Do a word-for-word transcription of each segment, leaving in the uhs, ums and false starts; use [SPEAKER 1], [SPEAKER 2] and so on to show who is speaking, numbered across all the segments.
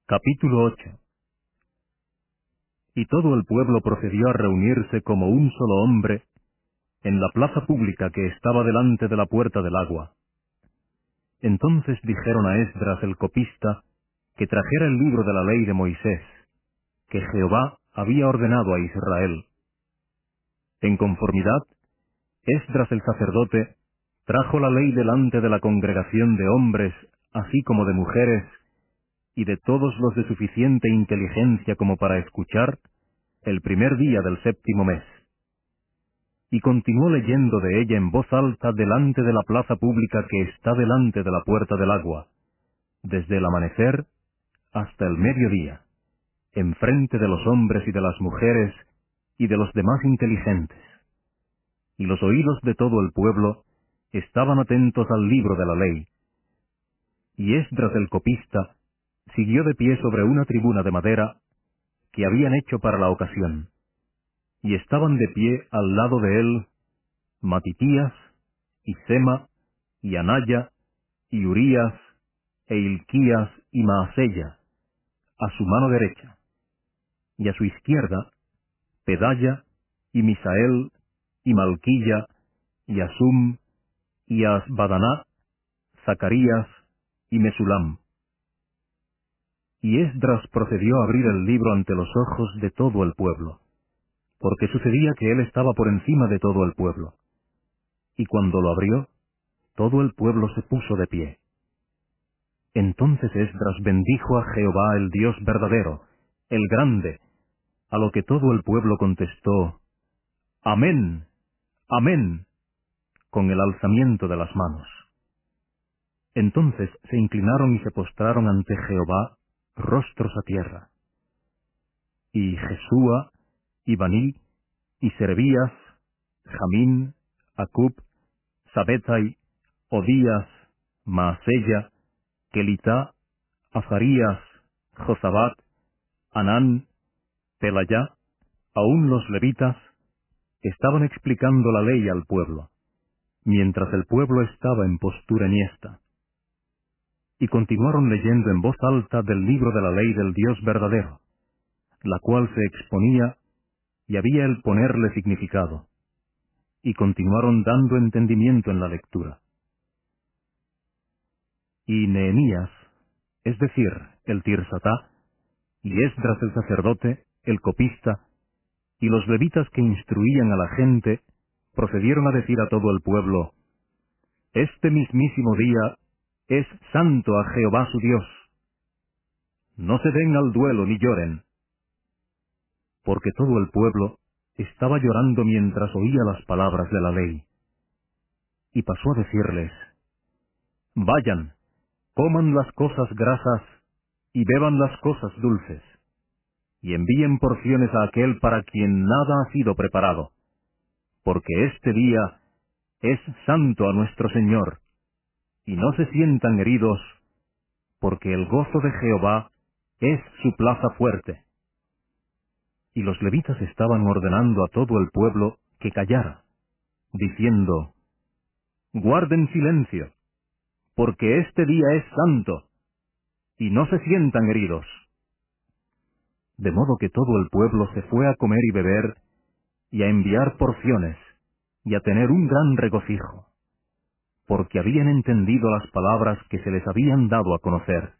[SPEAKER 1] Capítulo ocho. Y todo el pueblo procedió a reunirse como un solo hombre en la plaza pública que estaba delante de la puerta del agua. Entonces dijeron a Esdras el copista que trajera el libro de la ley de Moisés, que Jehová había ordenado a Israel. En conformidad, Esdras el sacerdote trajo la ley delante de la congregación de hombres, así como de mujeres, y de todos los de suficiente inteligencia como para escuchar, el primer día del séptimo mes. Y continuó leyendo de ella en voz alta delante de la plaza pública que está delante de la puerta del agua, desde el amanecer hasta el mediodía, enfrente de los hombres y de las mujeres y de los demás inteligentes. Y los oídos de todo el pueblo estaban atentos al libro de la ley. Y Esdras el copista siguió de pie sobre una tribuna de madera que habían hecho para la ocasión. Y estaban de pie al lado de él Matitías, y Sema, y Anaya, y Urías, e Hilquías, y Maasella, a su mano derecha, y a su izquierda, Pedaya, y Misael, y Malquilla, y Asum, y Asbadaná, Zacarías, y Mesulam. Y Esdras procedió a abrir el libro ante los ojos de todo el pueblo, porque sucedía que él estaba por encima de todo el pueblo. Y cuando lo abrió, todo el pueblo se puso de pie. Entonces Esdras bendijo a Jehová el Dios verdadero, el grande, a lo que todo el pueblo contestó, Amén, Amén, con el alzamiento de las manos. Entonces se inclinaron y se postraron ante Jehová, rostros a tierra. Y Jesúa, y Baní, y Servías, Jamín, Acub, Sabetai, Odías, Maasella, Kelitá, Azarías, Jozabat, Anán, Pelayá, aun los levitas, estaban explicando la ley al pueblo, mientras el pueblo estaba en postura enhiesta. Y continuaron leyendo en voz alta del libro de la ley del Dios verdadero, la cual se exponía y había el ponerle significado, y continuaron dando entendimiento en la lectura. Y Nehemías, es decir, el Tirsatá, y Esdras el sacerdote, el copista, y los levitas que instruían a la gente, procedieron a decir a todo el pueblo, Este mismísimo día es santo a Jehová su Dios. No se den al duelo ni lloren. Porque todo el pueblo estaba llorando mientras oía las palabras de la ley. Y pasó a decirles, Vayan, coman las cosas grasas y beban las cosas dulces, y envíen porciones a aquel para quien nada ha sido preparado, porque este día es santo a nuestro Señor, y no se sientan heridos, porque el gozo de Jehová es su plaza fuerte. Y los levitas estaban ordenando a todo el pueblo que callara, diciendo, Guarden silencio, porque este día es santo, y no se sientan heridos. De modo que todo el pueblo se fue a comer y beber, y a enviar porciones, y a tener un gran regocijo, porque habían entendido las palabras que se les habían dado a conocer.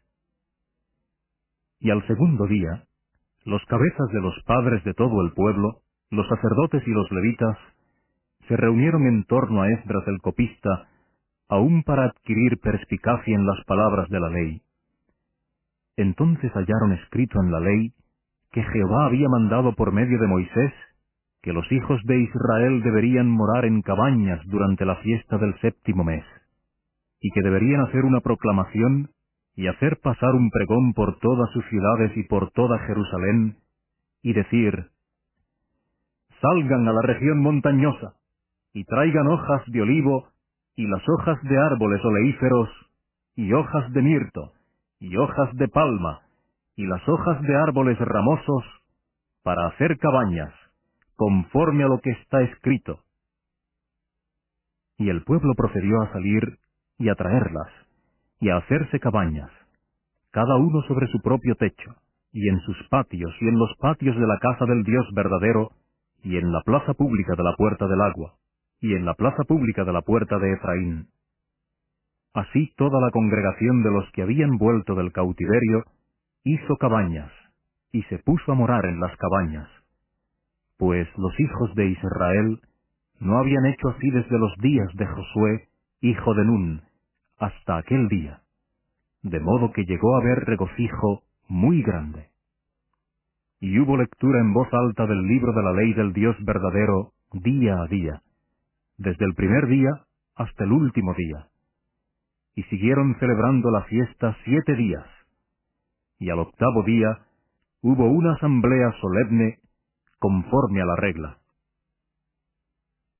[SPEAKER 1] Y al segundo día, los cabezas de los padres de todo el pueblo, los sacerdotes y los levitas, se reunieron en torno a Esdras el copista, aún para adquirir perspicacia en las palabras de la ley. Entonces hallaron escrito en la ley que Jehová había mandado por medio de Moisés que los hijos de Israel deberían morar en cabañas durante la fiesta del séptimo mes, y que deberían hacer una proclamación y hacer pasar un pregón por todas sus ciudades y por toda Jerusalén, y decir, Salgan a la región montañosa, y traigan hojas de olivo, y las hojas de árboles oleíferos, y hojas de mirto, y hojas de palma, y las hojas de árboles ramosos, para hacer cabañas, conforme a lo que está escrito. Y el pueblo procedió a salir y a traerlas, y a hacerse cabañas, cada uno sobre su propio techo, y en sus patios, y en los patios de la casa del Dios verdadero, y en la plaza pública de la puerta del agua, y en la plaza pública de la puerta de Efraín. Así toda la congregación de los que habían vuelto del cautiverio hizo cabañas, y se puso a morar en las cabañas, pues los hijos de Israel no habían hecho así desde los días de Josué, hijo de Nun, hasta aquel día, de modo que llegó a haber regocijo muy grande. Y hubo lectura en voz alta del libro de la ley del Dios verdadero día a día, desde el primer día hasta el último día. Y siguieron celebrando la fiesta siete días. Y al octavo día hubo una asamblea solemne conforme a la regla.